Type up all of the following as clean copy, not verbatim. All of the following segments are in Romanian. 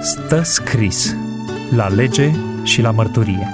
Stă scris la lege și la mărturie.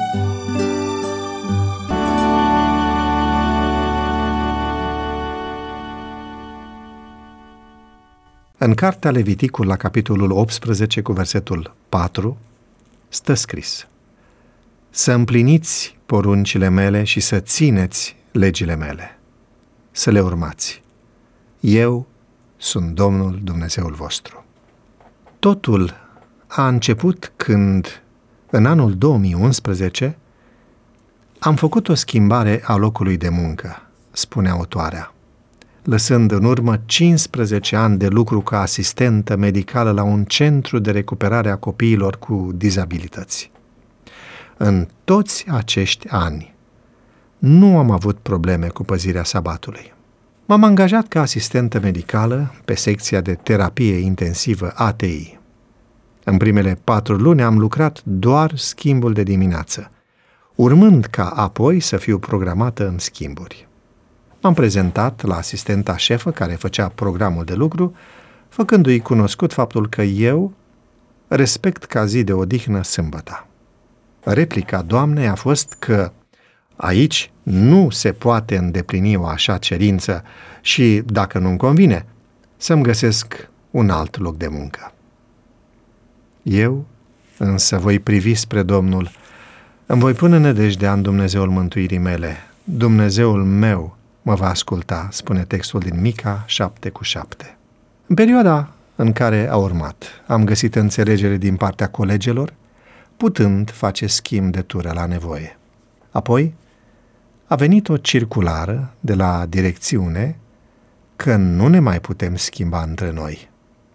În cartea Leviticul, la capitolul 18, cu versetul 4, stă scris: să împliniți poruncile mele și să țineți legile mele, să le urmați. Eu sunt Domnul Dumnezeul vostru. Totul a început când, în anul 2011, am făcut o schimbare a locului de muncă, spune autoarea, lăsând în urmă 15 ani de lucru ca asistentă medicală la un centru de recuperare a copiilor cu dizabilități. În toți acești ani nu am avut probleme cu păzirea sabatului. M-am angajat ca asistentă medicală pe secția de terapie intensivă ATI. În primele 4 luni am lucrat doar schimbul de dimineață, urmând ca apoi să fiu programată în schimburi. M-am prezentat la asistenta șefă care făcea programul de lucru, făcându-i cunoscut faptul că eu respect ca zi de odihnă sâmbăta. Replica doamnei a fost că aici nu se poate îndeplini o așa cerință și, dacă nu-mi convine, să-mi găsesc un alt loc de muncă. Eu însă voi privi spre Domnul, îmi voi pune nădejdea în Dumnezeul mântuirii mele. Dumnezeul meu mă va asculta, spune textul din Mica 7:7. În perioada în care a urmat, am găsit înțelegere din partea colegilor, putând face schimb de tură la nevoie. Apoi a venit o circulară de la direcțiune că nu ne mai putem schimba între noi.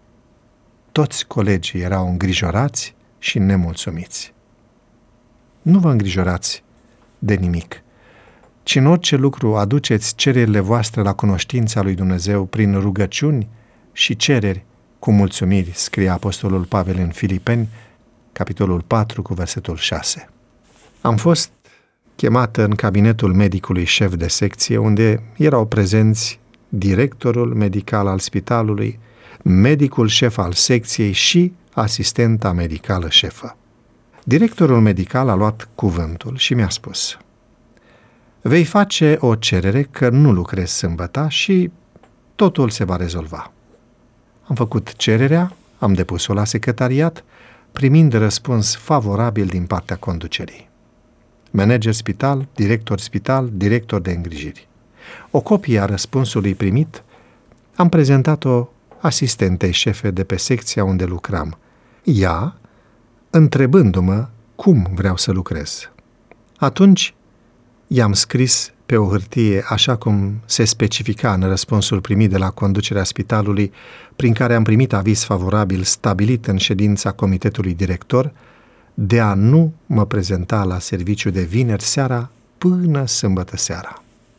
Toți colegii erau îngrijorați și nemulțumiți. Nu vă îngrijorați de nimic, ci în orice lucru aduceți cererile voastre la cunoștința lui Dumnezeu prin rugăciuni și cereri cu mulțumiri, scrie apostolul Pavel în Filipeni, capitolul 4, cu versetul 6. Am fost chemată în cabinetul medicului șef de secție, unde erau prezenți directorul medical al spitalului, medicul șef al secției și asistenta medicală șefă. Directorul medical a luat cuvântul și mi-a spus: vei face o cerere că nu lucrezi sâmbăta și totul se va rezolva. Am făcut cererea, am depus-o la secretariat, primind răspuns favorabil din partea conducerii. Manager spital, director de îngrijiri. O copie a răspunsului primit am prezentat-o asistentei șefe de pe secția unde lucram, ea întrebându-mă cum vreau să lucrez. Atunci i-am scris pe o hârtie, așa cum se specifica în răspunsul primit de la conducerea spitalului, prin care am primit aviz favorabil stabilit în ședința comitetului director, de a nu mă prezenta la serviciu de vineri seara până sâmbătă seara.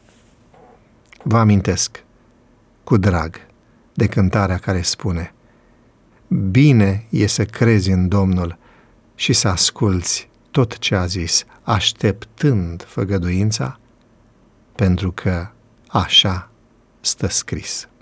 Vă amintesc cu drag de cântarea care spune: bine e să crezi în Domnul și să asculți tot ce a zis, așteptând făgăduința, pentru că așa stă scris.